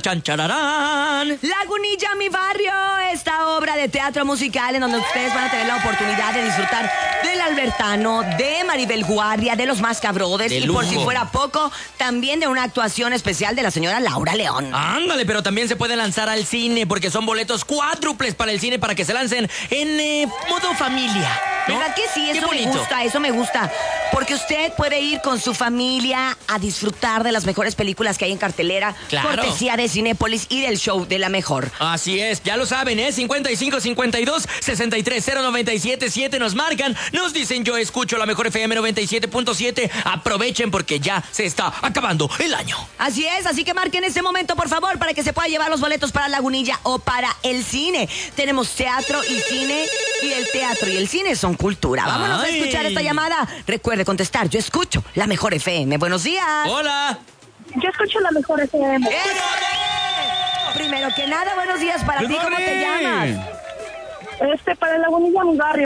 chan, chararán. Lagunilla, mi barrio, esta obra de teatro musical en donde ustedes van a tener la oportunidad de disfrutar del Albertano, de Maribel Guardia, de los Mascabrothers De y por lujo. si fuera poco, también de una actuación especial de la señora Laura León. Ándale, pero también se pueden lanzar al cine porque son boletos cuádruples para el cine para que se lancen en modo familia, ¿no? ¿Verdad que sí? Qué Eso me bonito. gusta, eso me gusta. Porque usted puede ir con su familia a disfrutar de las mejores películas que hay en cartelera. Claro. Cortesía de Cinépolis y del show de la mejor. Así es, ya lo saben, 5552-630977 nos marcan, nos dicen yo escucho la mejor FM 97.7, aprovechen porque ya se está acabando el año. Así es, así que marquen este momento, por favor, para que se pueda llevar los boletos para Lagunilla o para el cine. Tenemos teatro y cine, y el teatro y el cine son cultura. Vámonos Ay. a escuchar esta llamada. Recuerde contestar, yo escucho la mejor FM. Buenos días. Hola. Yo escucho la mejor FM. Primero que nada, buenos días para ti. ¿Cómo te llamas? Para Lagunilla, mi barrio.